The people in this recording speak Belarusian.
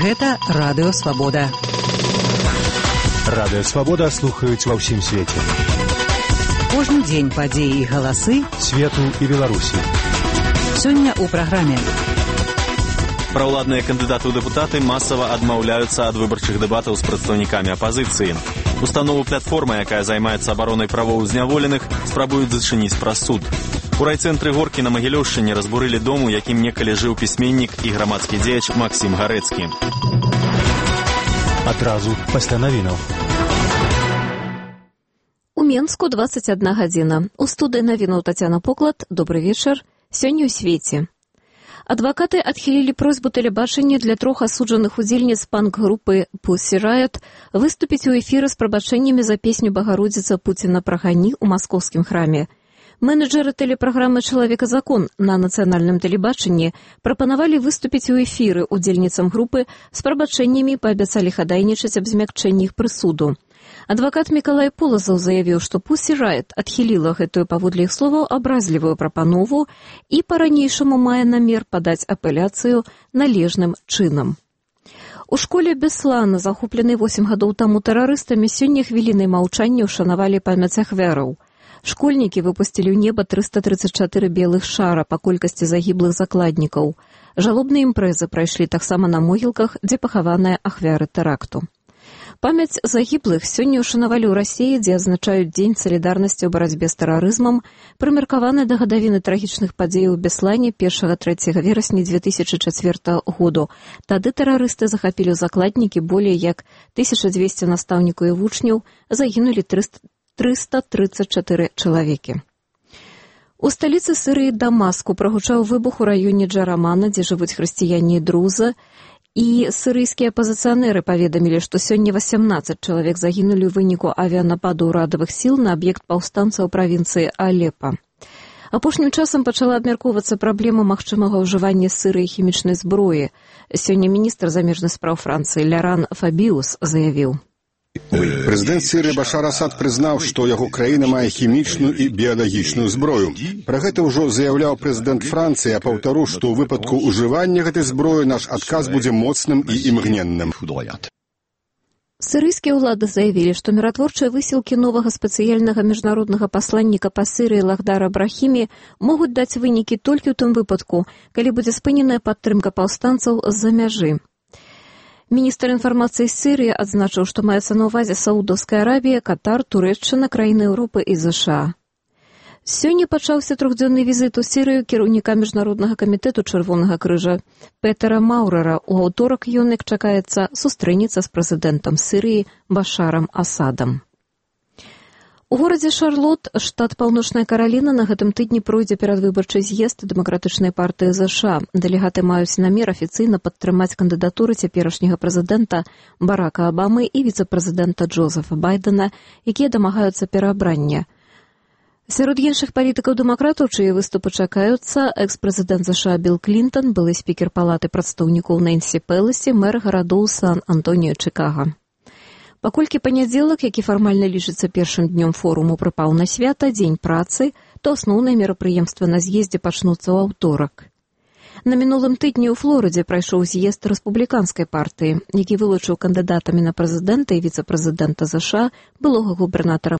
Гэта Радыё Свабода. Радыё Свабода слухаюць ва ўсім свеце. Кожны дзень падзеі і галасы свету і Беларусі. Сёння ў праграме. Праўладныя кандыдаты ў дэпутаты масава адмаўляюцца ад выбарчых дэбатаў з прадстаўнікамі апазіцыі. Установу платформа, якая займаецца абаронай правоў зняволеных, спрабуюць зачыніць праз суд. У райцэнтры Горкі на Магілёўшчыне разбурылі дом, у якім некалі жыў пісьменнік і грамадскі дзеяч Максім Гарэцкі. Адразу пасля навінаў. У Менску 21 гадзіна. У студыі навінаў Тацяна Поклад. Добры вечар. Сёння ў свеце. Адвакаты адхілілі просьбу тэлебачання для 3 асуджаных удзельніц панк-групы Pussy Riot выступіць у эфіры з прабачэннямі за песню «Багародзіца Пуціна прагані» у маскоўскім храме. Менеджеры тэлепраграмы «Чалавека-закон» на нацыянальным тэлебачанні прапанавалі выступіць у эфіры удзельніцам групы з прабачэннямі і паабяцалі хадайнічаць аб змякчэнні іх прысуду. Адвакат Мікалай Полазаў заявіў, што Pussy Riot адхіліла гэтую, паводле іх словаў, абразлівую прапанову і па-ранейшаму мае намер падаць апеляцыю належным чынам. У школе Беслана, захопленай 8 гадоў таму тэрарыстамі, сёння хвілінай маўчання ўшанавалі памяць ахвяраў. Школьнікі выпусцілі ў неба 334 белых шара па колькасці загіблых закладнікаў. Жалобныя імпрэзы прайшлі таксама на могілках, дзе пахаваныя ахвяры тэракту. Памяць загіблых сёння ўшанавалі ў Расіі, дзе адзначаюць Дзень салідарнасці ў барацьбе з тэрарызмам, прымеркаваны да гадавіны трагічных падзеяў у Беслане 1-3 верасня 2004 году. Тады тэрарысты захапілі закладнікі, болей як 1200 настаўнікаў і вучняў, загінулі 334 чалавекі. У сталіцы Сірыі Дамаску прагучаў выбух у раёне Джарамана, дзе жывуць хрысціяне і друзы, і сірыйскія апазіцыянеры паведамілі, што сёння 18 чалавек загінулі ў выніку авіянападу ўрадавых сіл на аб'ект паўстанцаў правінцыі Алепа. Апошнім часам пачала абмяркоўвацца праблема магчымага ўжывання Сірыі хімічнай зброі. Сёння міністр замежных спраў Францыі Ляран Фабіус заявіў: Прэзідэнт Сірыі Башар Асад прызнаў, што яго краіна мае хімічную і біялагічную зброю. Пра гэта ўжо заяўляў прэзідэнт Францыі, а паўтару, што ў выпадку ўжывання гэтай зброі наш адказ будзе моцным і імгненным. Сірыйскія ўлады заявілі, што міратворчыя высілкі новага спецыяльнага міжнароднага пасланніка па Сірыі Лахдара Брахімі могуць даць вынікі толькі ў тым выпадку, калі будзе спыненая падтрымка паўстанцаў з-за мяжы. Міністр інфармацыі Сірыі адзначыў, што маецца на ўвазе Саудаўская Арабія, Катар, Турэччына, краіны Еўропы і ЗША. Сёння пачаўся 3-дзённы візіт у Сірыю кіраўніка Міжнароднага камітэту Чырвонага крыжа Петера Маўрера. У аўторак ён, як чакаецца, сустрэнецца з прэзідэнтам Сірыі Башарам Асадам. У горадзе Шарлот, штат Паўночная Караліна, на гэтым тыдні пройдзе перадвыбарчы з'езд дэмакратычнай партыі ЗША. Дэлегаты маюць намер афіцыйна падтрымаць кандыдатуры цяперашняга прэзідэнта Барака Абамы і віцэ-прэзідэнта Джозефа Байдена, якія дамагаюцца пераабрання. Сярод іншых палітыкаў-дэмакратаў, чые выступы чакаюцца, экс-прэзідэнт ЗША Білл Клінтон, былы спікер палаты прадстаўнікоў Нэнсі Пеласі, мэр гарадоў Сан-Антоніо, Чыкага. Паколькі панядзелак, які фармальна лічыцца першым днём форуму, прыпаў на свята, дзень працы, то асноўныя мерапрыемствы на з'ездзе пачнуцца ў аўторак. На мінулым тыдні ў Флорыдзе прайшоў з'езд рэспубліканскай партыі, які вылучыў кандыдатамі на прэзідэнта і віцэ-прэзідэнта ЗША былога губернатара